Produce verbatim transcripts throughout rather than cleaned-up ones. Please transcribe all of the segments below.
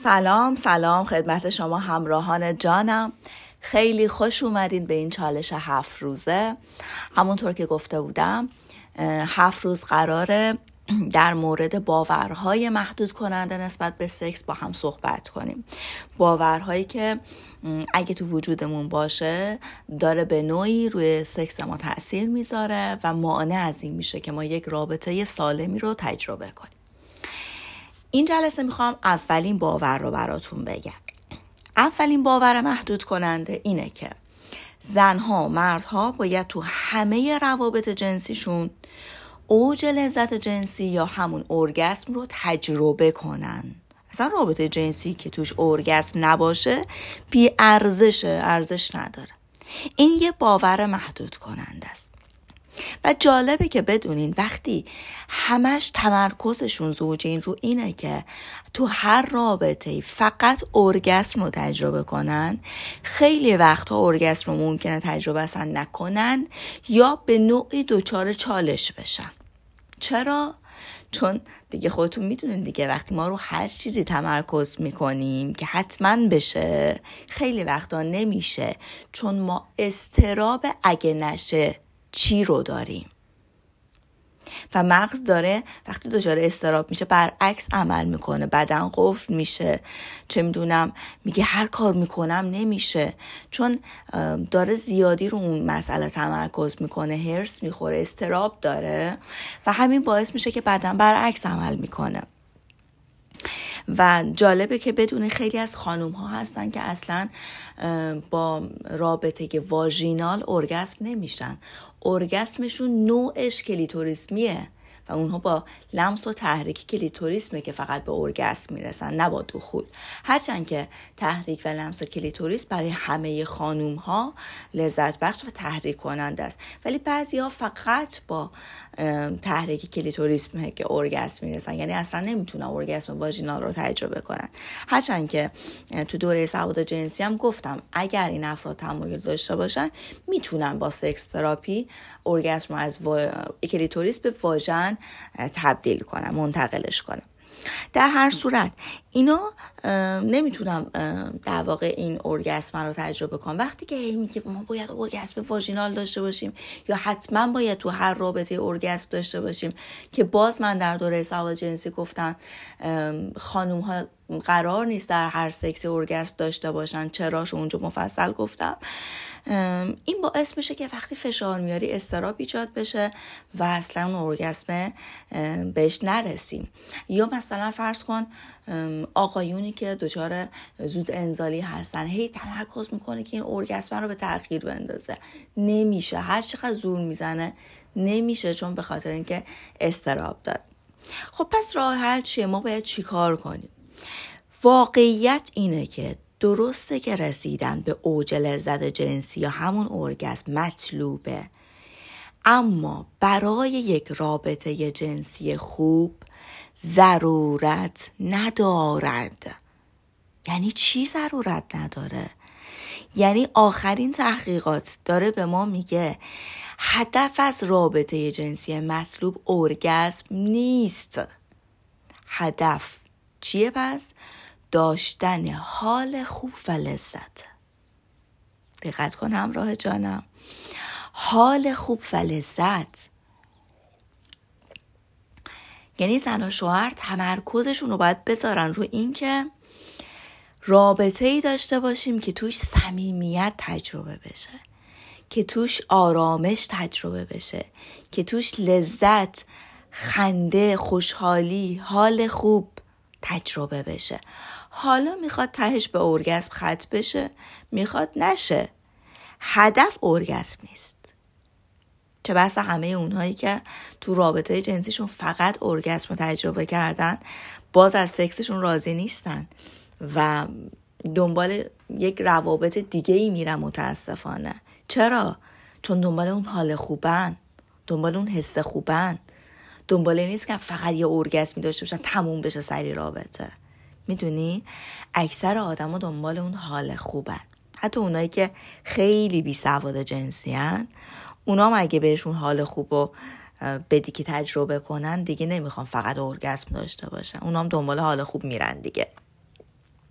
سلام سلام خدمت شما همراهان جانم. خیلی خوش اومدین به این چالش هفت روزه. همونطور که گفته بودم هفت روز قراره در مورد باورهای محدود کننده نسبت به سکس با هم صحبت کنیم. باورهایی که اگه تو وجودمون باشه داره به نوعی روی سکس ما تأثیر میذاره و مانع از این میشه که ما یک رابطه سالمی رو تجربه کنیم. این جلسه میخوام اولین باور رو براتون بگم. اولین باور محدود کننده اینه که زنها و مردها باید تو همه روابط جنسیشون اوج لذت جنسی یا همون ارگاسم رو تجربه کنن. اصلا رابطه جنسی که توش ارگاسم نباشه بی ارزشه، ارزش نداره. این یه باور محدود کننده است. و جالبه که بدونین وقتی همش تمرکزشون زوجین رو اینه که تو هر رابطه‌ای فقط ارگاسم رو تجربه کنن، خیلی وقتها ارگاسم رو ممکنه تجربه اصلا نکنن یا به نوعی دچار چالش بشن. چرا؟ چون دیگه خودتون میدونین دیگه وقتی ما رو هر چیزی تمرکز میکنیم که حتما بشه خیلی وقتا نمیشه، چون ما اضطراب اگه نشه چی رو داریم و مغز داره وقتی دچار اضطراب میشه برعکس عمل میکنه، بدن قفل میشه، چه میدونم میگه هر کار میکنم نمیشه، چون داره زیادی رو اون مسئله تمرکز میکنه، هرس میخوره، اضطراب داره و همین باعث میشه که بدن برعکس عمل میکنه. و جالبه که بدون خیلی از خانوم ها هستن که اصلا با رابطه واژینال ارگاسم نمیشن. ارگاسمشون نوعش کلیتوریسمیه و اونها با لمس و تحریک کلیتوریسمه که فقط به ارگاسم میرسن، نه با دخول. هرچند که تحریک و لمس کلیتوریس برای همه خانوم ها لذت بخش و تحریک کننده است، ولی بعضی ها فقط با تحریک کلیتوریسمه که ارگاسم میرسن، یعنی اصلا نمیتونن ارگاسم واژینال رو تجربه کنن. هرچند که تو دوره سواد جنسی هم گفتم اگر این افراد تمایل داشته باشن میتونن با سکس تراپی ارگاسم رو از و... کلیتوریس به واژن تبدیل کنم، منتقلش کنم. در هر صورت اینا نمیتونم در واقع این ارگاسم رو تجربه کنم. وقتی که هی میگه ما باید ارگاسم واژینال داشته باشیم یا حتما باید تو هر رابطه ارگاسم داشته باشیم، که باز من در دوره سواد جنسی گفتم خانوم ها قرار نیست در هر سکس ارگاسم داشته باشن. چراش اونجا مفصل گفتم. این باعث میشه که وقتی فشار میاری اضطراب ایجاد بشه و اصلا اون ارگاسم بهش نرسیم. یا مثلا فرض کن آقایونی که دچار زود انزالی هستن هی تمرکز میکنه که این ارگاسم رو به تأخیر بندازه، نمیشه، هر چقدر زور میزنه نمیشه، چون به خاطر اینکه اضطراب داره. خب پس راه حل چیه؟ ما باید چی کار کنیم؟ واقعیت اینه که درسته که رسیدن به اوج لذت جنسی یا همون ارگاسم مطلوبه، اما برای یک رابطه جنسی خوب ضرورت ندارد. یعنی چی ضرورت نداره؟ یعنی آخرین تحقیقات داره به ما میگه هدف از رابطه جنسی مطلوب ارگاسم نیست. هدف چیه پس؟ داشتن حال خوب و لذت. دقت کن همراه جانم، حال خوب و لذت. یعنی زن و شوهر تمرکزشون رو باید بذارن رو این که رابطه‌ای داشته باشیم که توش صمیمیت تجربه بشه، که توش آرامش تجربه بشه، که توش لذت، خنده، خوشحالی، حال خوب تجربه بشه. حالا میخواد تهش به ارگاسم ختم بشه، میخواد نشه، هدف ارگاسم نیست. چه بسا همه اونهایی که تو رابطه جنسیشون فقط ارگاسم رو تجربه کردن باز از سکسشون راضی نیستن و دنبال یک روابط دیگه ای میرن متاسفانه. چرا؟ چون دنبال اون حال خوبن، دنبال اون حس خوبن، دنبال نیست که فقط یه ارگاسمی داشته باشن تموم بشه سری رابطه. میدونی اکثر آدما دنبال اون حال خوبن، حتی اونایی که خیلی بی سواد جنسی هن، اونا هم اگه بهشون حال خوبو بدی که تجربه کنن دیگه نمیخوان فقط ارگاسم داشته باشن، اونا هم دنبال حال خوب میرن دیگه.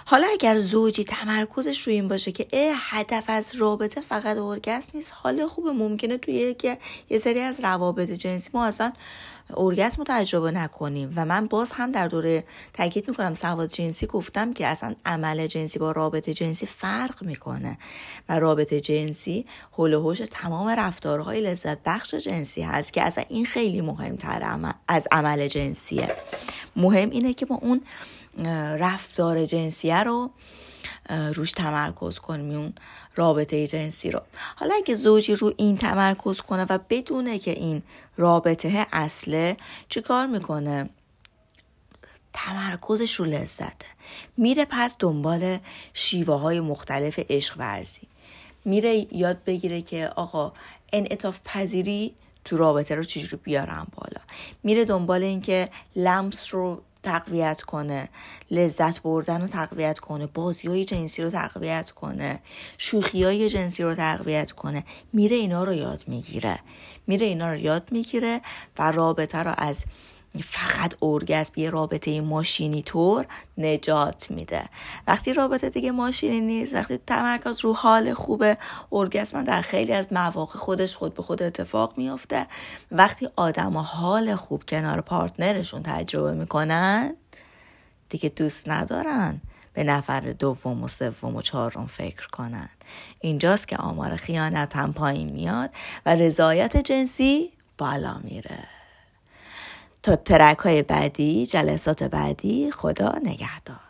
حالا اگر زوجی تمرکزش روی این باشه که اه هدف از رابطه فقط اورگاسم نیست، حال خوبه، ممکنه توی که یه سری از روابط جنسی ما اصلا اورگاسم رو تجربه نکنیم. و من باز هم در دوره تاکید میکنم سواد جنسی گفتم که اصلا عمل جنسی با رابطه جنسی فرق میکنه و رابطه جنسی هول و هوش تمام رفتارهای لذت بخش جنسی هست که اصلا این خیلی مهمتر از عمل جنسیه. مهم اینه که ما اون رفتار جنسیه رو روش تمرکز کنیم، اون رابطه جنسی رو. حالا اگه زوجی رو این تمرکز کنه و بدونه که این رابطه اصله، چی کار میکنه؟ تمرکزش رو لذته، میره پس دنبال شیوه های مختلف عشق ورزی، میره یاد بگیره که آقا انعطاف پذیری تو رابطه رو چجوری بیارم بالا، میره دنبال این که لمس رو تقویت کنه، لذت بردن رو تقویت کنه، بازی های جنسی رو تقویت کنه، شوخی های جنسی رو تقویت کنه، میره اینا رو یاد میگیره میره اینا رو یاد میگیره و رابطه رو از فقط اورگاسم یه رابطه ماشینی طور نجات میده. وقتی رابطه دیگه ماشینی نیست، وقتی تمرکز رو حال خوبه، اورگاسم در خیلی از مواقع خودش خود به خود اتفاق میفته. وقتی آدما حال خوب کنار پارتنرشون تجربه میکنن، دیگه دوست ندارن به نفر دوم و سوم و چهارم فکر کنن. اینجاست که آمار خیانت هم پایین میاد و رضایت جنسی بالا میره. تا ترک های بعدی، جلسات بعدی، خدا نگهدار.